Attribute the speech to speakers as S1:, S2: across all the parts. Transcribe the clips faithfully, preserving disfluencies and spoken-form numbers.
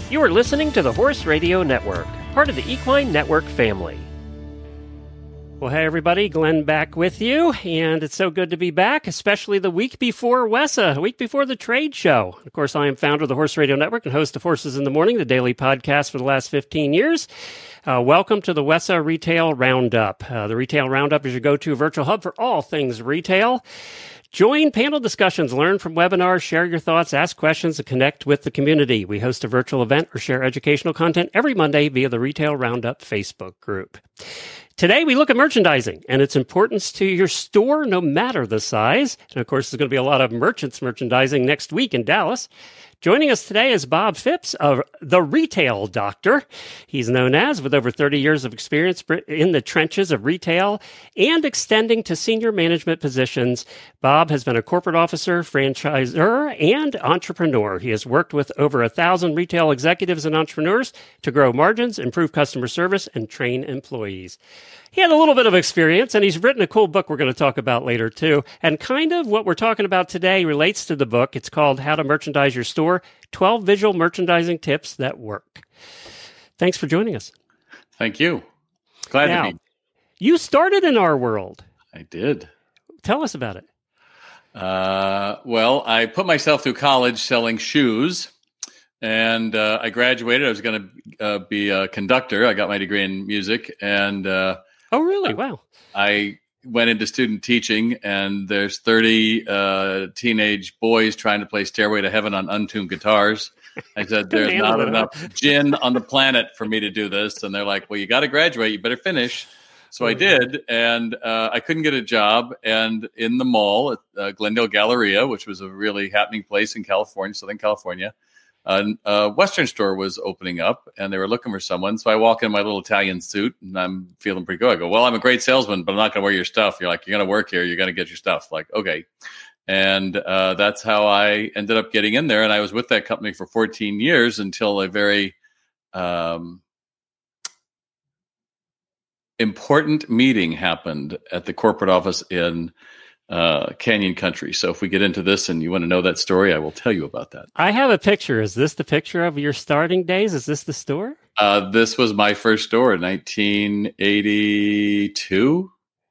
S1: You are listening to the Horse Radio Network, part of the Equine Network family. Well, hey, everybody. Glenn back with you, and it's so good to be back, especially the week before WESA, a week before the trade show. Of course, I am founder of the Horse Radio Network and host of Horses in the Morning, the daily podcast for the last fifteen years. Uh, welcome to the WESA Retail Roundup. Uh, the Retail Roundup is your go-to virtual hub for all things retail. Join panel discussions, learn from webinars, share your thoughts, ask questions, and connect with the community. We host a virtual event or share educational content every Monday via the Retail Roundup Facebook group. Today, we look at merchandising and its importance to your store, no matter the size. And of course, there's going to be a lot of merchants merchandising next week in Dallas. Joining us today is Bob Phipps of The Retail Doctor. He's known as, with over thirty years of experience in the trenches of retail and extending to senior management positions. Bob has been a corporate officer, franchisor, and entrepreneur. He has worked with over a thousand retail executives and entrepreneurs to grow margins, improve customer service, and train employees. He had a little bit of experience, and he's written a cool book we're going to talk about later, too. And kind of what we're talking about today relates to the book. It's called How to Merchandise Your Store, twelve Visual Merchandising Tips That Work. Thanks for joining us.
S2: Thank you. Glad
S1: now,
S2: to be.
S1: You started in our world.
S2: I did.
S1: Tell us about it.
S2: Uh, well, I put myself through college selling shoes. And uh, I graduated. I was going to uh, be a conductor. I got my degree in music. And uh,
S1: oh, really? Wow.
S2: I went into student teaching, and there's thirty uh, teenage boys trying to play Stairway to Heaven on untuned guitars. I said, there's not enough gin on the planet for me to do this. And they're like, well, you got to graduate. You better finish. So I did, and uh, I couldn't get a job. And in the mall at uh, Glendale Galleria, which was a really happening place in California, Southern California, Uh, a Western store was opening up, and they were looking for someone. So I walk in my little Italian suit, and I'm feeling pretty good. I go, well, I'm a great salesman, but I'm not going to wear your stuff. You're like, you're going to work here. You're going to get your stuff. Like, okay. And uh, that's how I ended up getting in there. And I was with that company for fourteen years until a very um, important meeting happened at the corporate office in uh, Canyon Country. So if we get into this and you want to know that story, I will tell you about that.
S1: I have a picture. Is this the picture of your starting days? Is this the store?
S2: Uh, this was my first store in nineteen eighty-two.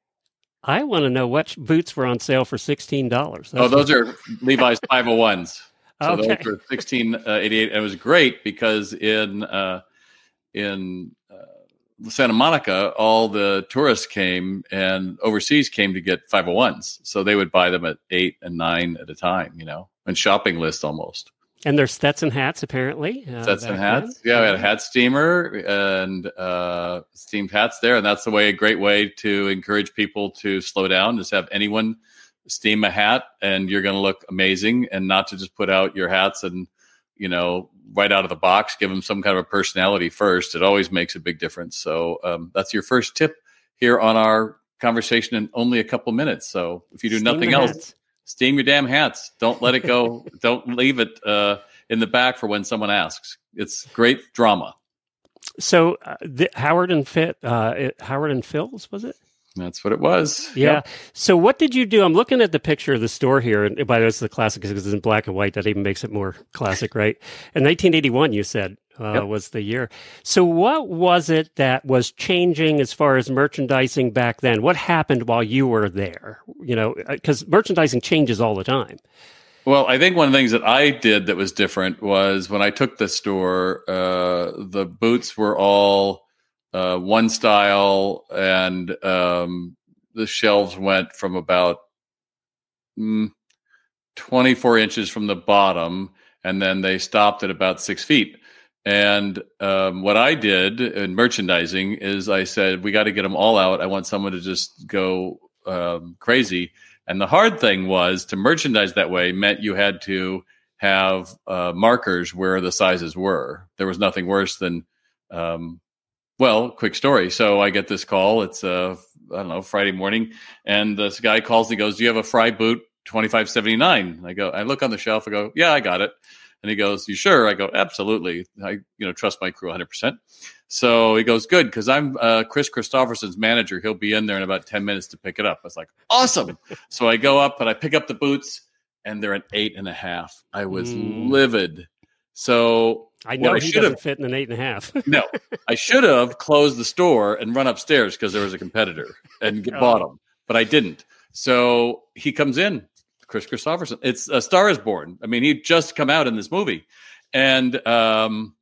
S1: I want to know what boots were on sale for sixteen dollars.
S2: Oh, those are Levi's five oh ones. So
S1: okay.
S2: Those were sixteen eighty-eight. It was great because in, uh, in, uh, Santa Monica, all the tourists came and overseas came to get five oh ones. So they would buy them at eight and nine at a time, you know, and shopping lists almost.
S1: And there's Stetson hats, apparently. Uh,
S2: Stetson hats. Then. Yeah, we had a hat steamer and uh, steamed hats there. And that's the way, a great way to encourage people to slow down, just have anyone steam a hat and you're going to look amazing, and not to just put out your hats and, you know, right out of the box, give them some kind of a personality first. It always makes a big difference. So um, that's your first tip here on our conversation in only a couple minutes. So if you do
S1: steam
S2: nothing else,
S1: hats.
S2: Steam your damn hats. Don't let it go. Don't leave it uh, in the back for when someone asks. It's great drama.
S1: So uh, the, Howard and Fit, uh, it, Howard and Phil's, was it?
S2: That's what it was.
S1: Yeah.
S2: Yep.
S1: So what did you do? I'm looking at the picture of the store here. And by the way, it's the classic because it's in black and white. That even makes it more classic, right? In nineteen eighty-one, you said, uh, yep. was the year. So what was it that was changing as far as merchandising back then? What happened while you were there? You know, because merchandising changes all the time.
S2: Well, I think one of the things that I did that was different was when I took the store, uh, the boots were all uh, one style, and um, the shelves went from about mm, twenty-four inches from the bottom, and then they stopped at about six feet. And um, what I did in merchandising is I said, we got to get them all out. I want someone to just go um, crazy. And the hard thing was to merchandise that way meant you had to have uh, markers where the sizes were. There was nothing worse than, um, well, quick story. So I get this call. It's, uh, I don't know, Friday morning. And this guy calls and he goes, do you have a Fry boot twenty-five seventy-nine? I go, I look on the shelf. I go, yeah, I got it. And he goes, you sure? I go, absolutely. I, you know, trust my crew one hundred percent. So he goes, good, because I'm uh, Chris Christopherson's manager. He'll be in there in about ten minutes to pick it up. I was like, awesome. So I go up and I pick up the boots, and they're an eight and a half. I was mm. livid. So
S1: I know
S2: what
S1: he
S2: I should
S1: doesn't
S2: have
S1: fit in an eight and a half.
S2: no, I should have closed the store and run upstairs because there was a competitor and get,
S1: Oh.
S2: bought him, but I didn't. So he comes in, Chris Christopherson. It's A Star Is Born. I mean, he'd just come out in this movie, and um,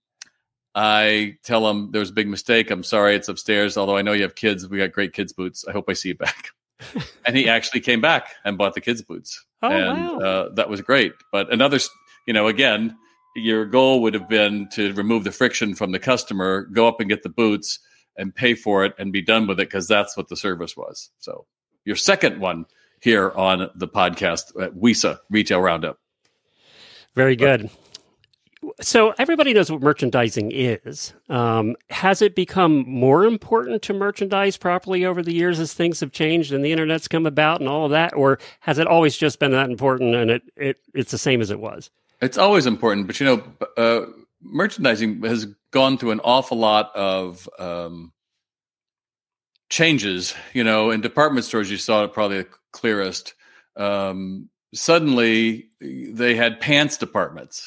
S2: I tell him there's a big mistake. I'm sorry, it's upstairs. Although I know you have kids, we got great kids boots. I hope I see you back. And he actually came back and bought the kids boots.
S1: Oh,
S2: and
S1: wow.
S2: uh, that was great. But another, you know, again, your goal would have been to remove the friction from the customer, go up and get the boots and pay for it and be done with it, because that's what the service was. So your second one here on the podcast at W I S A Retail Roundup.
S1: Very good. So everybody knows what merchandising is. Um, has it become more important to merchandise properly over the years as things have changed and the internet's come about and all of that? Or has it always just been that important and it, it it's the same as it was?
S2: It's always important. But, you know, uh, merchandising has gone through an awful lot of um, changes. You know, in department stores, you saw it probably the clearest. Um, suddenly, they had pants departments.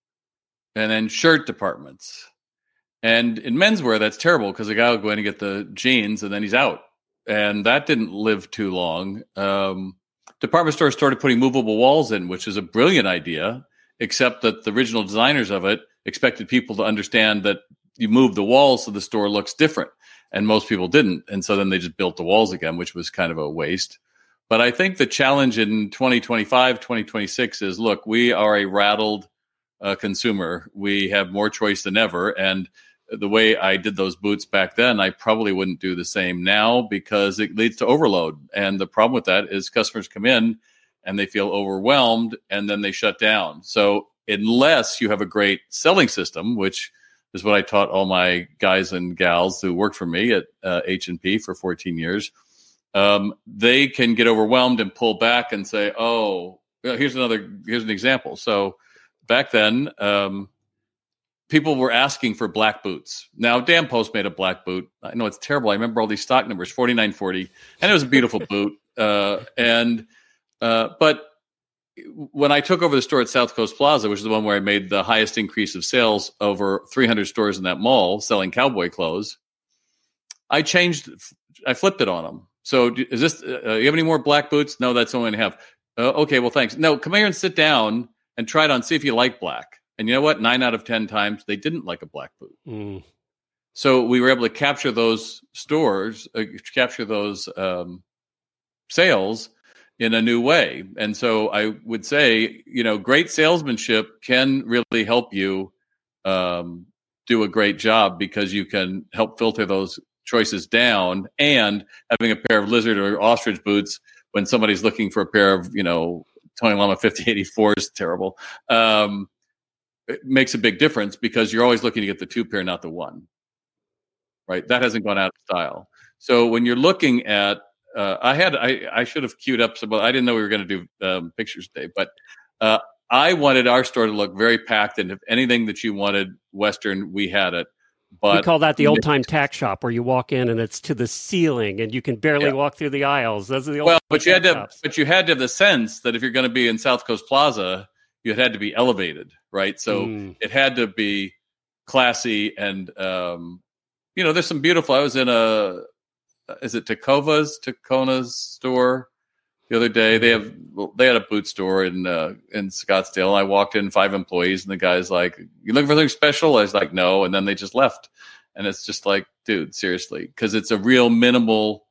S2: And then shirt departments. And in menswear, that's terrible because the guy will go in and get the jeans and then he's out. And that didn't live too long. Um, department stores started putting movable walls in, which is a brilliant idea, except that the original designers of it expected people to understand that you move the walls so the store looks different. And most people didn't. And so then they just built the walls again, which was kind of a waste. But I think the challenge in twenty twenty-five, twenty twenty-six is, look, we are a rattled Uh, consumer. We have more choice than ever. And the way I did those boots back then, I probably wouldn't do the same now because it leads to overload. And the problem with that is customers come in and they feel overwhelmed and then they shut down. So unless you have a great selling system, which is what I taught all my guys and gals who worked for me at uh, H and P for fourteen years, um, they can get overwhelmed and pull back and say, oh, here's another, here's an example. So back then, um, people were asking for black boots. Now, Dan Post made a black boot. I know it's terrible. I remember all these stock numbers, forty-nine forty, and it was a beautiful boot. Uh, and uh, but when I took over the store at South Coast Plaza, which is the one where I made the highest increase of sales over three hundred stores in that mall selling cowboy clothes, I changed. I flipped it on them. So, is this? Uh, you have any more black boots? No, that's only I have. Uh, okay, well, thanks. No, come here and sit down and try it on, see if you like black. And you know what? Nine out of ten times, they didn't like a black boot.
S1: Mm.
S2: So we were able to capture those stores, uh, capture those um, sales in a new way. And so I would say, you know, great salesmanship can really help you um, do a great job because you can help filter those choices down. And having a pair of lizard or ostrich boots when somebody's looking for a pair of, you know, Tony Lama fifty eighty-four is terrible. Um, it makes a big difference because you're always looking to get the two pair, not the one. Right? That hasn't gone out of style. So when you're looking at, uh, I had, I, I should have queued up some, but I didn't know we were going to do um, pictures today, but uh, I wanted our store to look very packed. And if anything that you wanted Western, we had it. But
S1: we call that the old time tack shop, where you walk in and it's to the ceiling and you can barely
S2: yeah.
S1: walk through the aisles. Those are the old
S2: well, but you had to,
S1: shops.
S2: but you had to have the sense that if you're going to be in South Coast Plaza, you had to be elevated, right? So
S1: Mm.
S2: it had to be classy and, um, you know, there's some beautiful. I was in a, is it Tacova's, Tacona's store the other day. They have, they had a boot store in uh, in Scottsdale. And I walked in, five employees, and the guy's like, "You looking for something special?" I was like, "No," and then they just left. And it's just like, dude, seriously, because it's a real minimal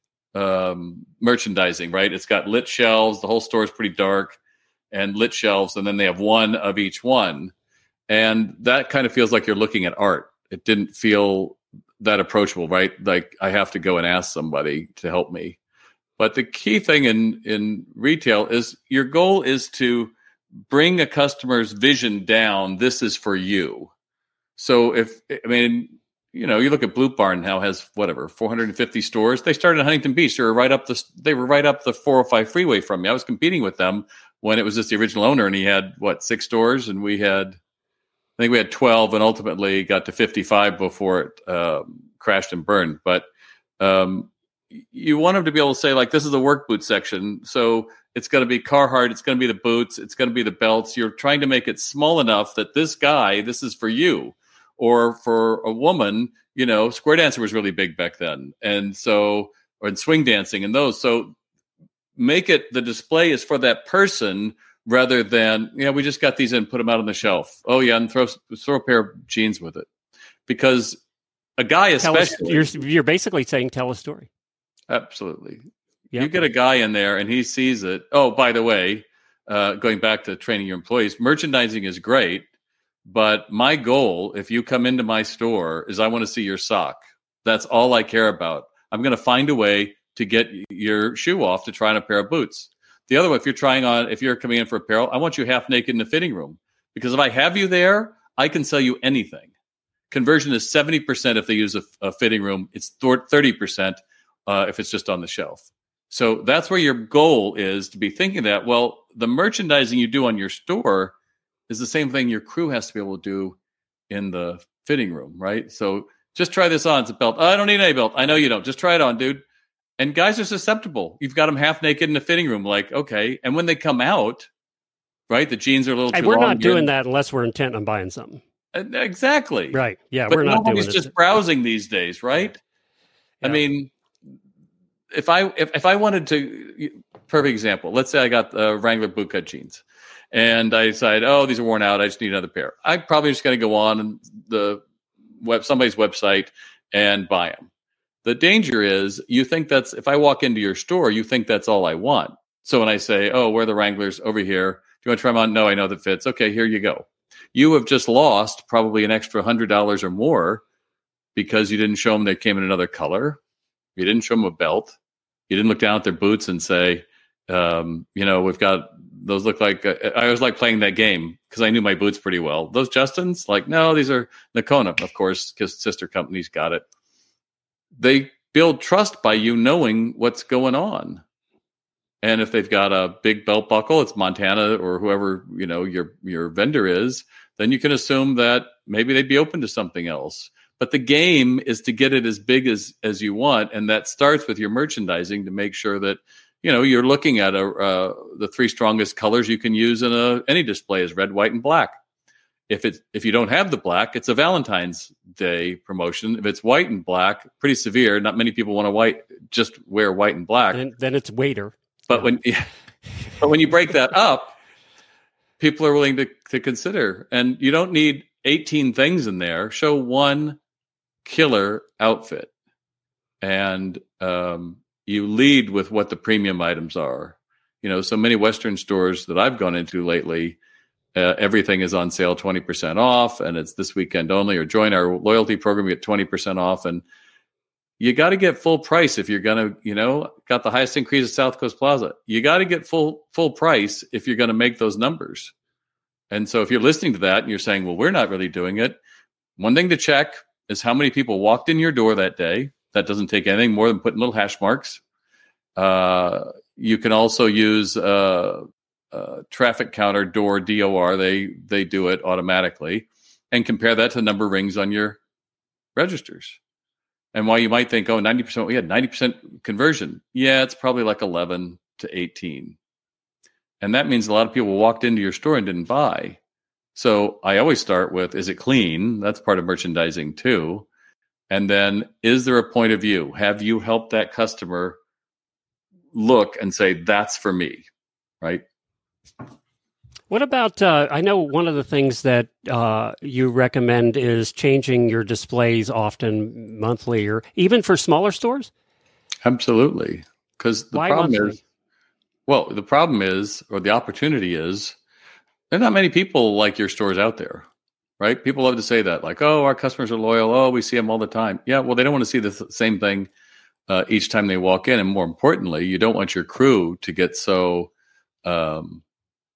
S2: um, merchandising, right? It's got lit shelves. The whole store is pretty dark, and lit shelves, and then they have one of each one, and that kind of feels like you're looking at art. It didn't feel that approachable, right? Like I have to go and ask somebody to help me. But the key thing in, in retail is your goal is to bring a customer's vision down. This is for you. So if, I mean, you know, you look at Blue Barn now has whatever, four hundred fifty stores. They started in Huntington Beach. They were right up the, they were right up the four oh five freeway from me. I was competing with them when it was just the original owner, and he had what, six stores, and we had, I think we had twelve, and ultimately got to fifty-five before it um, crashed and burned. But, um, you want them to be able to say, like, this is the work boot section. So it's going to be Carhartt. It's going to be the boots. It's going to be the belts. You're trying to make it small enough that this guy, this is for you. Or for a woman, you know, square dancing was really big back then. And so, or in swing dancing and those. So make it, the display is for that person rather than, yeah, we just got these in, put them out on the shelf. Oh yeah, and throw, throw a pair of jeans with it. Because a guy especially.
S1: Tell us, you're, you're basically saying tell a story.
S2: Absolutely.
S1: Yep.
S2: You get a guy in there and he sees it. Oh, by the way, uh, going back to training your employees, merchandising is great. But my goal, if you come into my store, is I want to see your sock. That's all I care about. I'm going to find a way to get your shoe off to try on a pair of boots. The other one, if you're trying on, if you're coming in for apparel, I want you half naked in the fitting room. Because if I have you there, I can sell you anything. Conversion is seventy percent if they use a, a fitting room. It's thirty percent uh, if it's just on the shelf. So that's where your goal is, to be thinking that, well, the merchandising you do on your store is the same thing your crew has to be able to do in the fitting room, right? So just try this on. It's a belt. Oh, I don't need any belt. I know you don't. Just try it on, dude. And guys are susceptible. You've got them half naked in the fitting room, like, okay. And when they come out, right, the jeans are a little
S1: hey,
S2: too
S1: we're
S2: long.
S1: We're not doing that unless we're intent on buying something.
S2: Exactly.
S1: Right. Yeah,
S2: but
S1: we're not doing
S2: nobody's just
S1: it.
S2: browsing these days, right? Yeah. I mean, if I if, if I wanted to, perfect example. Let's say I got the Wrangler bootcut jeans. And I decide, oh, these are worn out. I just need another pair. I'm probably just going to go on the web, somebody's website and buy them. The danger is you think that's, if I walk into your store, you think that's all I want. So when I say, oh, where are the Wranglers over here? Do you want to try them on? No, I know that fits. Okay, here you go. You have just lost probably an extra one hundred dollars or more because you didn't show them they came in another color. You didn't show them a belt. You didn't look down at their boots and say, um, you know, we've got, those look like, uh, I always like playing that game because I knew my boots pretty well. Those Justins, like, no, these are Nakona, of course, because sister companies got it. They build trust by you knowing what's going on. And if they've got a big belt buckle, it's Montana or whoever, you know, your, your vendor is, then you can assume that maybe they'd be open to something else. But the game is to get it as big as, as you want. And that starts with your merchandising to make sure that, you know, you're looking at a, uh, the three strongest colors you can use in a, any display is red, white, and black. If it's, if you don't have the black, it's a Valentine's Day promotion. If it's white and black, pretty severe. Not many people want to white, just wear white and black.
S1: And then it's waiter.
S2: But yeah. when, yeah, but when you break that up, people are willing to, to consider. And you don't need eighteen things in there. Show one killer outfit. And, um, you lead with what the premium items are. You know, so many Western stores that I've gone into lately, uh, everything is on sale twenty percent off, and it's this weekend only, or join our loyalty program, you get twenty percent off. And you got to get full price if you're going to, you know, got the highest increase at South Coast Plaza. You got to get full, full price if you're going to make those numbers. And so if you're listening to that and you're saying, well, we're not really doing it. One thing to check is how many people walked in your door that day. That doesn't take anything more than putting little hash marks. Uh, you can also use uh, uh, traffic counter door D O R. They they do it automatically, and compare that to the number of rings on your registers. And while you might think, oh, ninety percent, we had ninety percent conversion. Yeah, it's probably like eleven to eighteen. And that means a lot of people walked into your store and didn't buy. So I always start with, is it clean? That's part of merchandising too. And then, is there a point of view? Have you helped that customer look and say, that's for me, right?
S1: What about, uh, I know one of the things that uh, you recommend is changing your displays often, monthly, or even for smaller stores?
S2: Absolutely. Because the
S1: Why
S2: problem
S1: monthly?
S2: is, well, the problem is, or the opportunity is, there are not many people like your stores out there. Right? People love to say that, like, oh, our customers are loyal. Oh, we see them all the time. Yeah, well, they don't want to see the th- same thing uh, each time they walk in. And more importantly, you don't want your crew to get so um,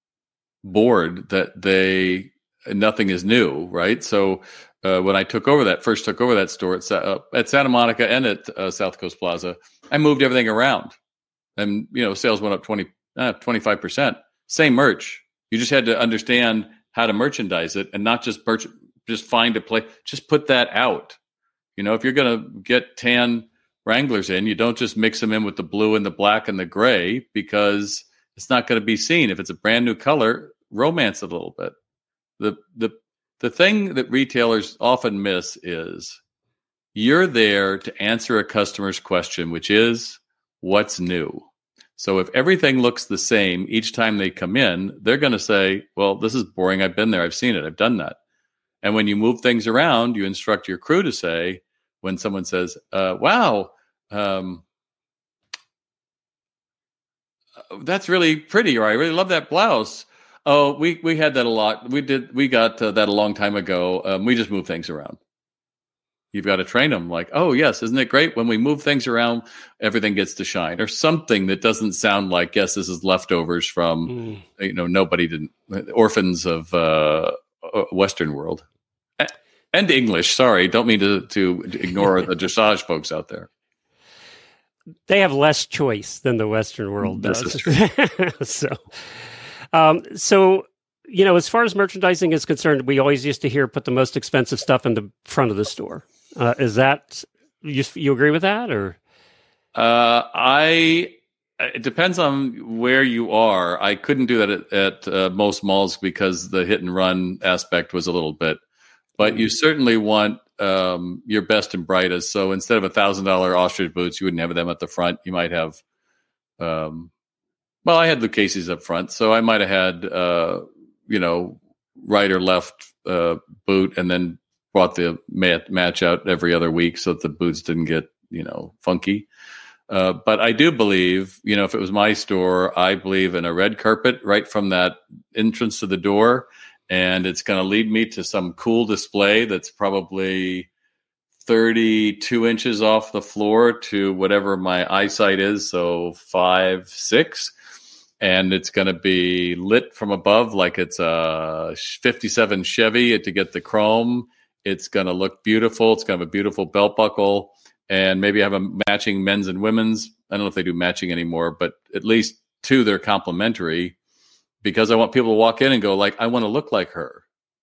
S2: bored that they nothing is new, right? So uh, when I took over that, first took over that store at, uh, at Santa Monica and at uh, South Coast Plaza, I moved everything around. And, you know, sales went up twenty, uh, twenty-five percent. Same merch. You just had to understand how to merchandise it and not just merch, just find a place, just put that out. You know, if you're going to get tan Wranglers in, you don't just mix them in with the blue and the black and the gray, because it's not going to be seen. If it's a brand new color, romance it a little bit. The the the thing that retailers often miss is you're there to answer a customer's question, which is, what's new? So if everything looks the same each time they come in, they're going to say, well, this is boring. I've been there. I've seen it. I've done that. And when you move things around, you instruct your crew to say, when someone says, uh, wow, um, that's really pretty, or I really love that blouse. Oh, we, we had that a lot. We did. We got uh, that a long time ago. Um, we just move things around. You've got to train them like, oh, yes, isn't it great? When we move things around, everything gets to shine, or something that doesn't sound like, yes, this is leftovers from, mm. you know, nobody didn't, orphans of uh, Western world. And English, sorry, don't mean to, to ignore the dressage folks out there.
S1: They have less choice than the Western world does.
S2: This is true.
S1: so, um, so, you know, as far as merchandising is concerned, we always used to hear put the most expensive stuff in the front of the store. Uh, is that, you, you agree with that, or?
S2: Uh, I, it depends on where you are. I couldn't do that at, at uh, most malls because the hit and run aspect was a little bit. But you certainly want um, your best and brightest. So instead of a thousand dollar ostrich boots, you wouldn't have them at the front. You might have, um, well, I had the Casey's up front, so I might have had, uh, you know, right or left uh, boot, and then brought the mat- match out every other week so that the boots didn't get, you know, funky. Uh, but I do believe, you know, if it was my store, I believe in a red carpet right from that entrance to the door. And it's going to lead me to some cool display that's probably thirty-two inches off the floor to whatever my eyesight is, so five, six. And it's going to be lit from above like it's a fifty-seven Chevy to get the chrome. It's going to look beautiful. It's going to have a beautiful belt buckle. And maybe have a matching men's and women's. I don't know if they do matching anymore, but at least two, they're complementary. Because I want people to walk in and go like, I want to look like her.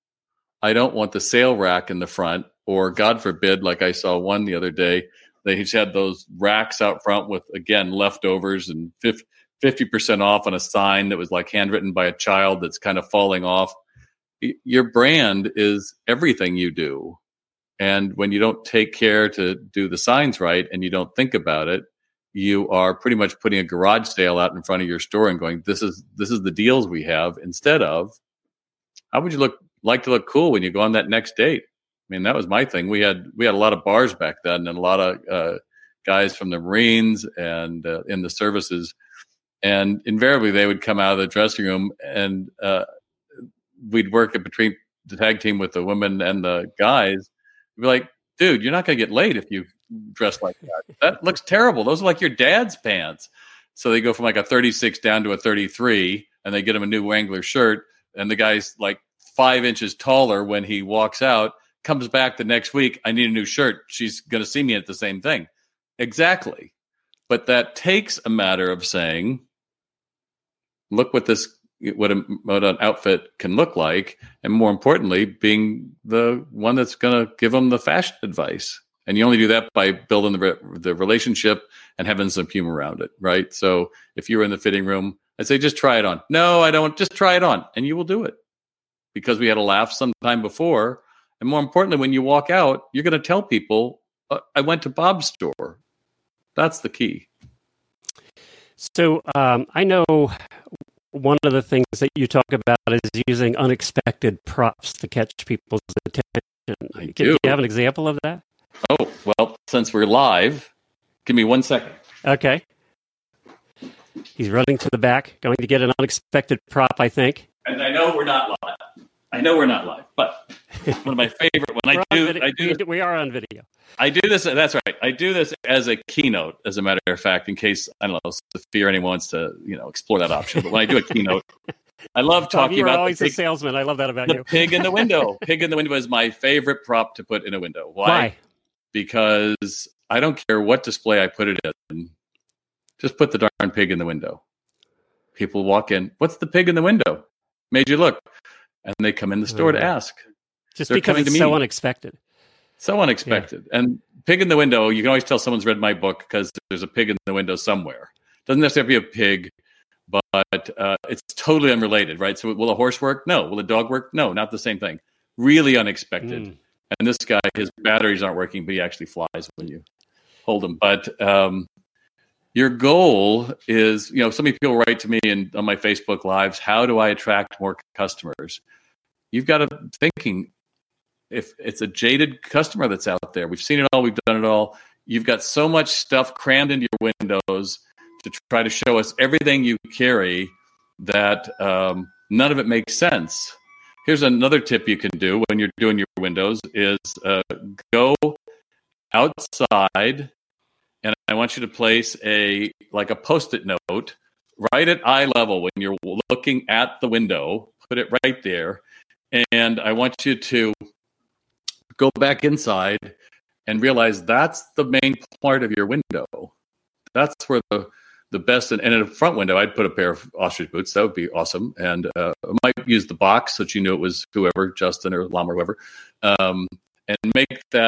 S2: I don't want the sale rack in the front, or God forbid, like I saw one the other day, they just had those racks out front with, again, leftovers and fifty percent off on a sign that was like handwritten by a child that's kind of falling off. Your brand is everything you do. And when you don't take care to do the signs right and you don't think about it, you are pretty much putting a garage sale out in front of your store and going, this is this is the deals we have, instead of, how would you look like to look cool when you go on that next date? I mean, that was my thing. We had we had a lot of bars back then, and a lot of uh, guys from the Marines and uh, in the services, and invariably they would come out of the dressing room, and uh, we'd work in between the tag team with the women and the guys. We'd be like, dude, you're not going to get laid if you dressed like that. That looks terrible. Those are like your dad's pants. So they go from like a thirty-six down to a thirty-three, and they get him a new Wrangler shirt. And the guy's like five inches taller when he walks out, comes back the next week. I need a new shirt. She's going to see me at the same thing. Exactly. But that takes a matter of saying, look what this, what, a, what an outfit can look like. And more importantly, being the one that's going to give them the fashion advice. And you only do that by building the re- the relationship and having some humor around it, right? So if you were in the fitting room, I'd say, just try it on. No, I don't. Just try it on. And you will do it. Because we had a laugh sometime before. And more importantly, when you walk out, you're going to tell people, uh, I went to Bob's store. That's the key.
S1: So um, I know one of the things that you talk about is using unexpected props to catch people's attention.
S2: I
S1: Can,
S2: do.
S1: do you have an example of that?
S2: Oh, well, since we're live, give me one second.
S1: Okay. He's running to the back, going to get an unexpected prop, I think.
S2: And I know we're not live. I know we're not live, but one of my favorite, when I do,
S1: video,
S2: I do,
S1: we, we are on video.
S2: I do this, that's right. I do this as a keynote, as a matter of fact, in case, I don't know, Sophia or anyone wants to, you know, explore that option. But when I do a keynote, I love talking
S1: You're
S2: about
S1: always
S2: the
S1: a
S2: pig,
S1: salesman. I love that about
S2: the
S1: you.
S2: pig in the window. Pig in the window is my favorite prop to put in a window. Why?
S1: Why?
S2: Because I don't care what display I put it in. Just put the darn pig in the window. People walk in. What's the pig in the window? Made you look. And they come in the store
S1: mm-hmm.
S2: to ask.
S1: Just
S2: They're
S1: because it's
S2: to
S1: so
S2: me.
S1: unexpected.
S2: So unexpected. Yeah. And pig in the window, you can always tell someone's read my book because there's a pig in the window somewhere. Doesn't necessarily be a pig, but uh, it's totally unrelated, right? So will a horse work? No. Will a dog work? No, not the same thing. Really unexpected. Mm. And this guy, his batteries aren't working, but he actually flies when you hold him. But um, your goal is, you know, so many people write to me and on my Facebook Lives, how do I attract more customers? You've got to thinking, if it's a jaded customer that's out there, we've seen it all, we've done it all. You've got so much stuff crammed into your windows to try to show us everything you carry that um, none of it makes sense. Here's another tip you can do when you're doing your windows is uh, go outside, and I want you to place a like a Post-it note right at eye level when you're looking at the window. Put it right there, and I want you to go back inside and realize that's the main part of your window. That's where the the best, and, and in a front window, I'd put a pair of ostrich boots. That would be awesome. And uh, I might use the box so that you knew it was whoever, Justin or Lama or whoever, um, and make that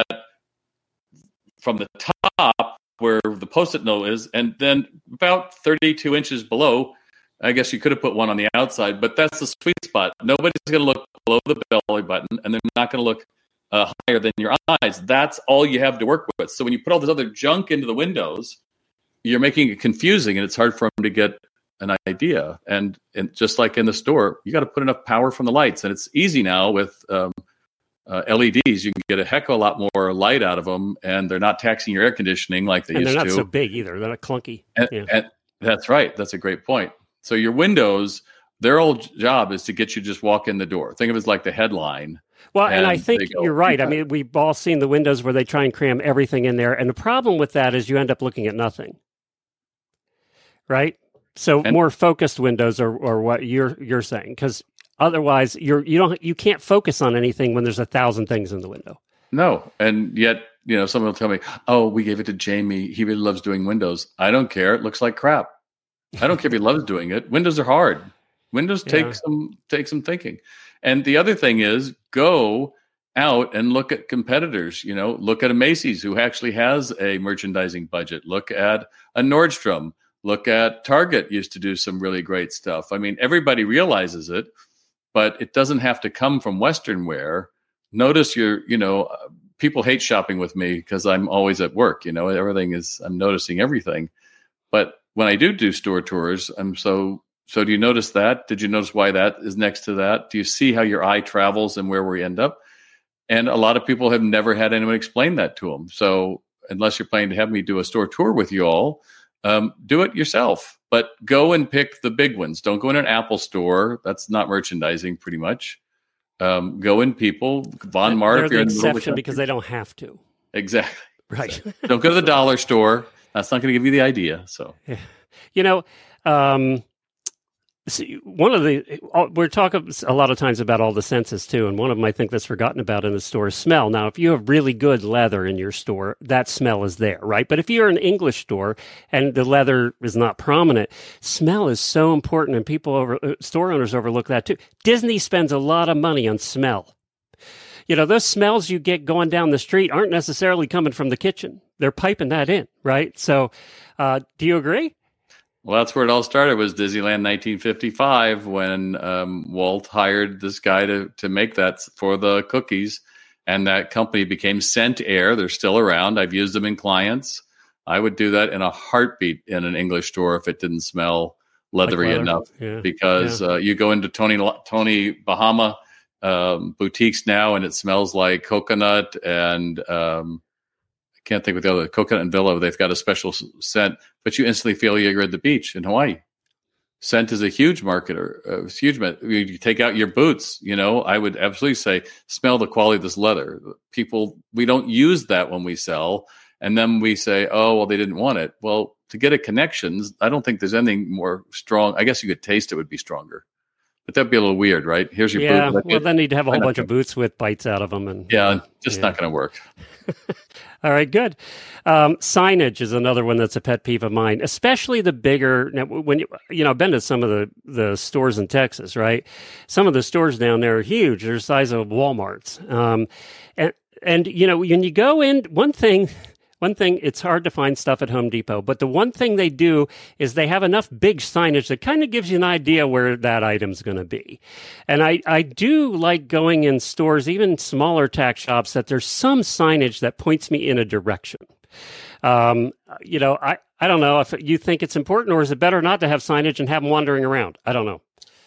S2: from the top where the Post-it note is, and then about thirty-two inches below. I guess you could have put one on the outside, but that's the sweet spot. Nobody's going to look below the belly button, and they're not going to look uh, higher than your eyes. That's all you have to work with. So when you put all this other junk into the windows, you're making it confusing, and it's hard for them to get an idea. And, and just like in the store, you got to put enough power from the lights. And it's easy now with um, uh, L E Ds. You can get a heck of a lot more light out of them, and they're not taxing your air conditioning like they
S1: and
S2: used to.
S1: And they're not so big either. They're not clunky.
S2: And,
S1: yeah.
S2: and that's right. That's a great point. So your windows, their whole job is to get you to just walk in the door. Think of it as like the headline.
S1: Well, and, and I think go, you're right. I mean, we've all seen the windows where they try and cram everything in there. And the problem with that is you end up looking at nothing. Right? So and, more focused windows are, are what you're you're saying, because otherwise you're you don't you can't focus on anything when there's a thousand things in the window.
S2: No, and yet you know someone will tell me, "Oh, we gave it to Jamie. He really loves doing windows." I don't care. It looks like crap. I don't care if he loves doing it. Windows are hard. Windows yeah. take some take some thinking. And the other thing is go out and look at competitors. You know, look at a Macy's who actually has a merchandising budget. Look at a Nordstrom. Look at Target used to do some really great stuff. I mean, everybody realizes it, but it doesn't have to come from Western wear. Notice your, you know, people hate shopping with me because I'm always at work. You know, everything is, I'm noticing everything. But when I do do store tours, I'm so, so do you notice that? Did you notice why that is next to that? Do you see how your eye travels and where we end up? And a lot of people have never had anyone explain that to them. So unless you're planning to have me do a store tour with you all, Um, do it yourself, but go and pick the big ones. Don't go in an Apple store. That's not merchandising pretty much. Um, go in people, Von Maur.
S1: They're the exception because they don't have to.
S2: Exactly.
S1: Right.
S2: So, don't go to the dollar store. That's not going to give you the idea. So,
S1: yeah. you know, um, see, one of the, we're talking a lot of times about all the senses too. And one of them I think that's forgotten about in the store is smell. Now, if you have really good leather in your store, that smell is there, right? But if you're an English store and the leather is not prominent, smell is so important, and people over, store owners overlook that too. Disney spends a lot of money on smell. You know, those smells you get going down the street aren't necessarily coming from the kitchen. They're piping that in, right? So, uh, do you agree?
S2: Well, that's where it all started, was Disneyland nineteen fifty-five, when um, Walt hired this guy to to make that for the cookies, and that company became Scent Air. They're still around. I've used them in clients. I would do that in a heartbeat in an English store if it didn't smell leathery like enough, yeah. because yeah. Uh, you go into Tony Tony Bahama um, boutiques now, and it smells like coconut and um, can't think of the other, Coconut and Villa. They've got a special scent, but you instantly feel you're at the beach in Hawaii. Scent is a huge marketer. Uh, it's huge. You take out your boots, you know, I would absolutely say, smell the quality of this leather. People, we don't use that when we sell. And then we say, oh, well, they didn't want it. Well, to get a connections, I don't think there's anything more strong. I guess you could taste it would be stronger. But that'd be a little weird, right? Here's your
S1: yeah,
S2: boot.
S1: Well, then you'd have a whole bunch of boots with bites out of them. And
S2: yeah, just
S1: yeah.
S2: not going to work.
S1: All right, good. Um, signage is another one that's a pet peeve of mine, especially the bigger. Now, when you, you know, I've been to some of the, the stores in Texas, right? Some of the stores down there are huge. They're the size of Walmarts. Um, and and you know, when you go in, one thing. One thing, it's hard to find stuff at Home Depot, but the one thing they do is they have enough big signage that kind of gives you an idea where that item's going to be. And I, I do like going in stores, even smaller tack shops, that there's some signage that points me in a direction. Um, you know, I, I don't know if you think it's important, or is it better not to have signage and have them wandering around? I don't know.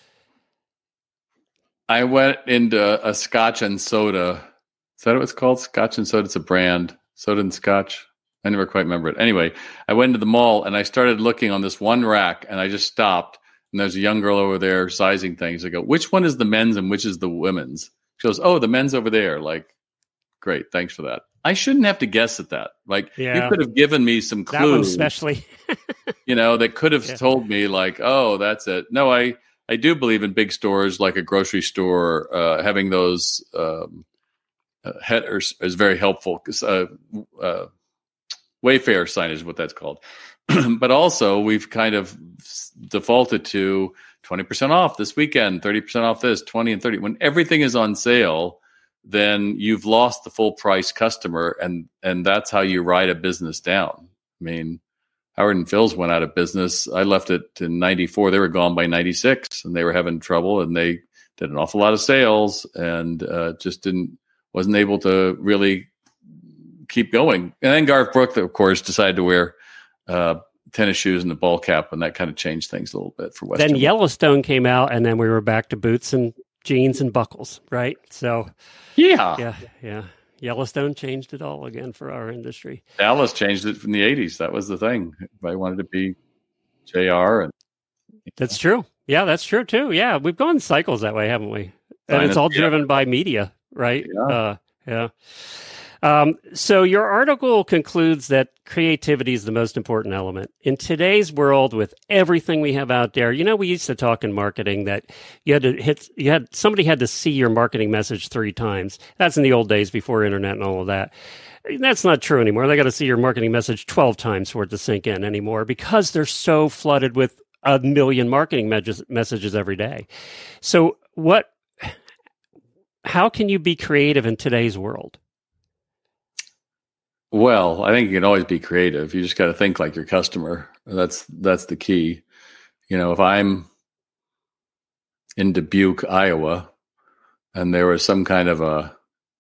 S2: I went into a Scotch and soda. Is that what it's called? Scotch and soda. It's a brand. Soda and Scotch. I never quite remember it. Anyway, I went to the mall and I started looking on this one rack, and I just stopped. And there's a young girl over there sizing things. I go, which one is the men's and which is the women's? She goes, oh, the men's over there. Like, great. Thanks for that. I shouldn't have to guess at that. Like,
S1: yeah.
S2: you could have given me some clues.
S1: That one especially.
S2: you know, that could have
S1: yeah.
S2: told me like, oh, that's it. No, I, I do believe in big stores like a grocery store, uh, having those um, uh, headers is very helpful. Uh, uh, Wayfair signage is what that's called. But also we've kind of defaulted to twenty percent off this weekend, thirty percent off this, twenty and thirty. When everything is on sale, then you've lost the full price customer. And, and that's how you ride a business down. I mean, Howard and Phil's went out of business. I left it in ninety-four. They were gone by ninety-six, and they were having trouble, and they did an awful lot of sales and uh, just didn't, wasn't able to really keep going. And then Garth Brooks, of course, decided to wear uh, tennis shoes and the ball cap, and that kind of changed things a little bit for Western.
S1: Then Yellowstone came out, and then we were back to boots and jeans and buckles, right? So,
S2: yeah,
S1: yeah, yeah. Yellowstone changed it all again for our industry.
S2: Dallas changed it from the eighties. That was the thing. Everybody wanted to be J R. And
S1: that's true. Yeah, that's true too. Yeah, we've gone in cycles that way, haven't we? And it's all driven by media, right?
S2: Yeah.
S1: Uh, yeah. Um, so your article concludes that creativity is the most important element. In today's world, with everything we have out there, you know, we used to talk in marketing that you had to hit, you had, somebody had to see your marketing message three times. That's in the old days before internet and all of that. That's not true anymore. They got to see your marketing message twelve times for it to sink in anymore, because they're so flooded with a million marketing me- messages every day. So what, how can you be creative in today's world?
S2: Well, I think you can always be creative. You just got to think like your customer. That's that's the key. You know, if I'm in Dubuque, Iowa, and there was some kind of a,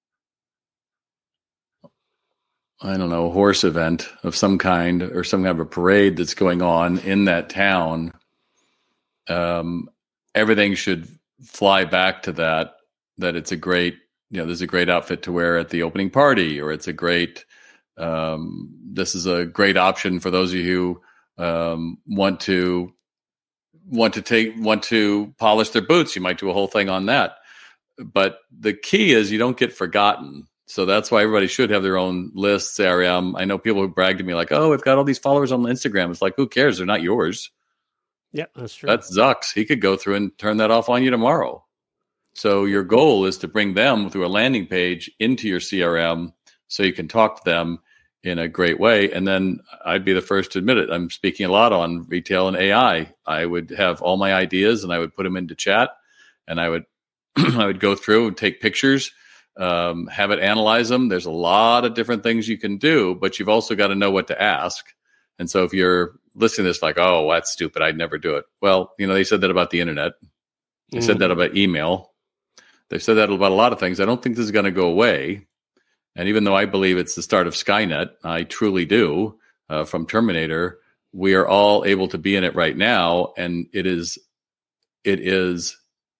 S2: I don't know, horse event of some kind, or some kind of a parade that's going on in that town, um, everything should fly back to that, that it's a great, you know, there's a great outfit to wear at the opening party, or it's a great, Um, this is a great option for those of you who um, want to want to take want to polish their boots. You might do a whole thing on that. But the key is you don't get forgotten. So that's why everybody should have their own lists. C R M. I know people who brag to me like, "Oh, we've got all these followers on Instagram." It's like, who cares? They're not yours.
S1: Yeah, that's true.
S2: That's Zuck's. He could go through and turn that off on you tomorrow. So your goal is to bring them through a landing page into your C R M so you can talk to them in a great way. And then I'd be the first to admit it. I'm speaking a lot on retail and A I. I would have all my ideas and I would put them into chat, and I would, I would go through and take pictures, um, have it analyze them. There's a lot of different things you can do, but you've also got to know what to ask. And so if you're listening to this like, oh, that's stupid, I'd never do it. Well, you know, they said that about the internet. They mm. said that about email. They said that about a lot of things. I don't think this is going to go away. And even though I believe it's the start of Skynet, I truly do, uh, from Terminator, we are all able to be in it right now. And it is, it is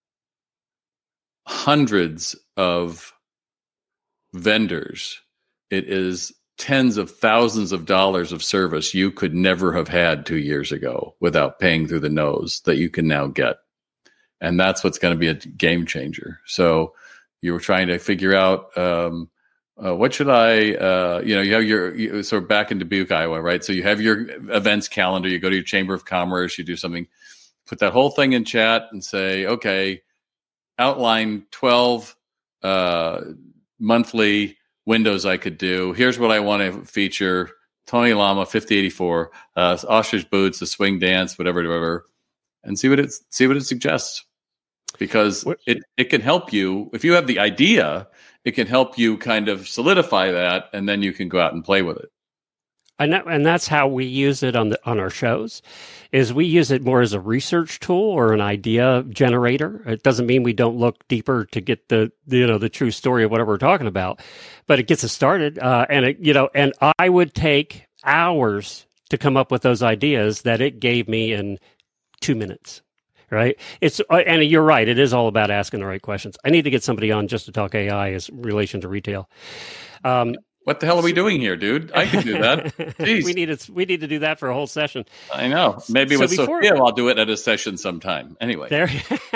S2: hundreds of vendors. It is tens of thousands of dollars of service you could never have had two years ago without paying through the nose that you can now get. And that's what's going to be a game changer. So you were trying to figure out, um, Uh, what should I, uh, you know, you have your, you, so back in Dubuque, Iowa, right? So you have your events calendar, you go to your Chamber of Commerce, you do something, put that whole thing in chat and say, okay, outline twelve uh, monthly windows I could do. Here's what I want to feature. Tony Lama, fifty eighty-four, uh, ostrich boots, the swing dance, whatever, whatever, and see what it, see what it suggests. because it, it can help you. If you have the idea, it can help you kind of solidify that, and then you can go out and play with it.
S1: And that, and that's how we use it on the on our shows, is we use it more as a research tool or an idea generator. It doesn't mean we don't look deeper to get the you know the true story of whatever we're talking about, but it gets us started. Uh, and it, you know, and I would take hours to come up with those ideas that it gave me in two minutes. Right? It's uh, and you're right. It is all about asking the right questions. I need to get somebody on just to talk A I as relation to retail. Um,
S2: What the hell are we doing here, dude? I can do that. Jeez.
S1: we need to, we need to do that for a whole session.
S2: I know. Maybe
S1: So
S2: with
S1: before-
S2: Sophia, I'll do it at a session sometime. Anyway,
S1: There.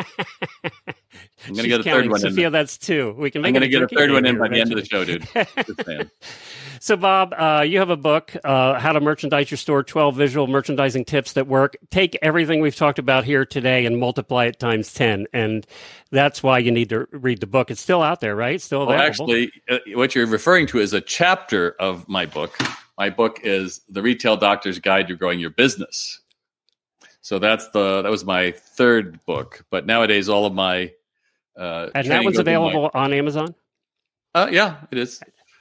S2: I'm going to get a third one
S1: Sophia,
S2: in.
S1: that's two. We can
S2: I'm
S1: make
S2: going to
S1: it
S2: get a
S1: drinking
S2: third
S1: game
S2: one in
S1: here
S2: by the end of the
S1: eventually.
S2: show, dude. Just saying.
S1: So, Bob, uh, you have a book, uh, How to Merchandise Your Store, twelve Visual Merchandising Tips That Work. Take everything we've talked about here today and multiply it times ten. And that's why you need to read the book. It's still out there, right? It's still
S2: Well,
S1: available.
S2: actually, uh, what you're referring to is a chapter of my book. My book is The Retail Doctor's Guide to Growing Your Business. So that's the that was my third book. But nowadays, all of my uh,
S1: and that
S2: training
S1: one's
S2: goes in my-
S1: available on Amazon?
S2: Uh, yeah, it is.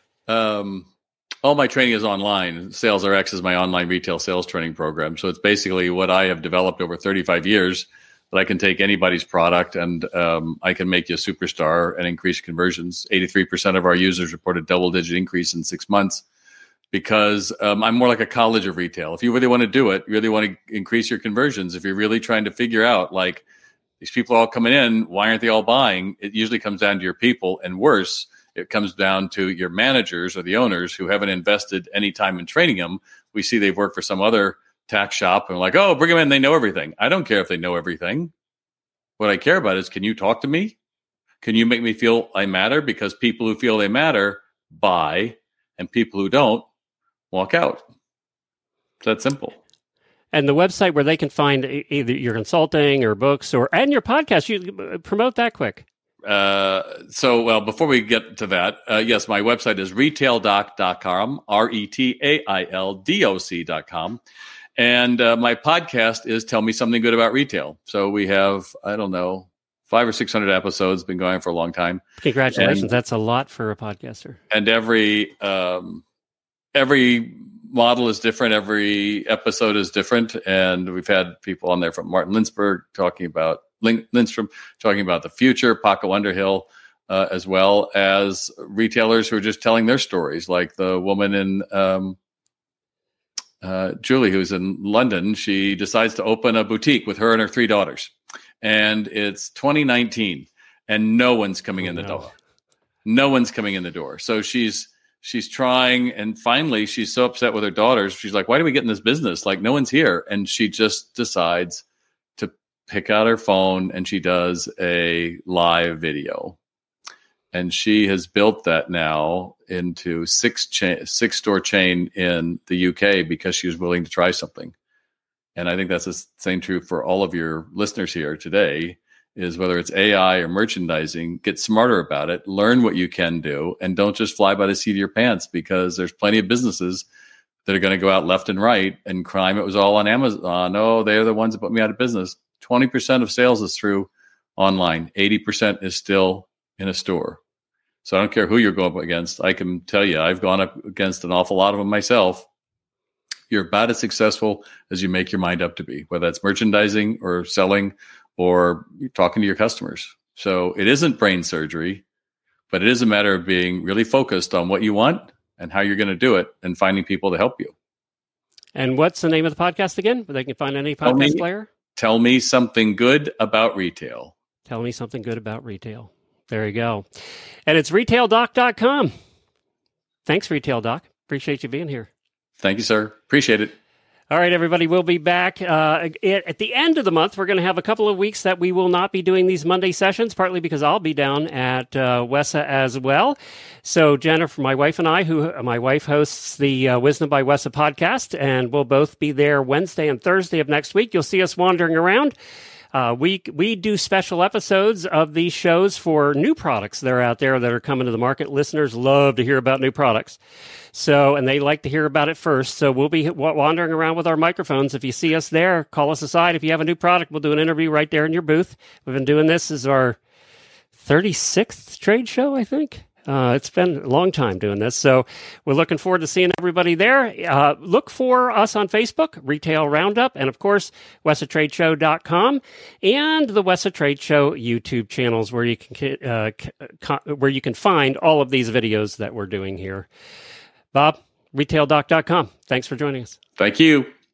S2: Um, all my training is online. SalesRx is my online retail sales training program. So it's basically what I have developed over thirty-five years that I can take anybody's product and um, I can make you a superstar and increase conversions. eighty-three percent of our users reported double-digit increase in six months because um, I'm more like a college of retail. If you really want to do it, you really want to increase your conversions, if you're really trying to figure out, like, these people are all coming in, why aren't they all buying? It usually comes down to your people, and worse, it comes down to your managers or the owners who haven't invested any time in training them. We see they've worked for some other tax shop and we're like, oh, bring them in. They know everything. I don't care if they know everything. What I care about is, can you talk to me? Can you make me feel I matter? Because people who feel they matter buy, and people who don't walk out. It's that simple.
S1: And the website where they can find e- either your consulting or books or and your podcast, you promote that quick.
S2: Uh, so, well, before we get to that, uh, yes, my website is retail doc dot com, R E T A I L D O C dot com. And uh, my podcast is Tell Me Something Good About Retail. So we have, I don't know, five or six hundred episodes, been going for a long time.
S1: Congratulations.
S2: And,
S1: That's a lot for a podcaster.
S2: And every, um, every model is different. Every episode is different. And we've had people on there from Martin Lindbergh talking about Lindstrom talking about the future, Paco Underhill, uh, as well as retailers who are just telling their stories, like the woman in um, uh, Julie, who's in London. She decides to open a boutique with her and her three daughters. And it's twenty nineteen, and no one's coming
S1: Oh,
S2: in the
S1: no.
S2: door. No one's coming in the door. So she's she's trying, and finally she's so upset with her daughters. She's like, why do we get in this business? Like, no one's here. And she just decides to pick out her phone, and she does a live video. And she has built that now into six cha- six store chain in the U K because she was willing to try something. And I think that's the same true for all of your listeners here today, is whether it's A I or merchandising, get smarter about it, learn what you can do, and don't just fly by the seat of your pants, because there's plenty of businesses that are going to go out left and right and crime it was all on Amazon. Oh, they're the ones that put me out of business. twenty percent of sales is through online. eighty percent is still in a store. So I don't care who you're going up against. I can tell you, I've gone up against an awful lot of them myself. You're about as successful as you make your mind up to be, whether that's merchandising or selling or talking to your customers. So it isn't brain surgery, but it is a matter of being really focused on what you want and how you're going to do it, and finding people to help you.
S1: And what's the name of the podcast again? Where they can find any
S2: Tell
S1: podcast
S2: me-
S1: player?
S2: Tell me something good about retail.
S1: Tell me something good about retail. There you go. And it's retail doc dot com. Thanks, Retail Doc. Appreciate you being here.
S2: Thank you, sir. Appreciate it.
S1: All right, everybody, we'll be back. Uh, at, at the end of the month, we're going to have a couple of weeks that we will not be doing these Monday sessions, partly because I'll be down at uh, WESA as well. So Jennifer, my wife and I, who my wife hosts the uh, Wisdom by WESA podcast, and we'll both be there Wednesday and Thursday of next week. You'll see us wandering around. Uh, we we do special episodes of these shows for new products that are out there that are coming to the market. Listeners love to hear about new products. So, and they like to hear about it first. So we'll be wandering around with our microphones. If you see us there, call us aside. If you have a new product, we'll do an interview right there in your booth. We've been doing this as our thirty-sixth trade show, I think. Uh, it's been a long time doing this, so we're looking forward to seeing everybody there. Uh, look for us on Facebook, Retail Roundup, and of course, wessa trade show dot com and the Wessa Trade Show YouTube channels, where you can uh, where you can find all of these videos that we're doing here. Bob, retail doc dot com. Thanks for joining us.
S2: Thank you.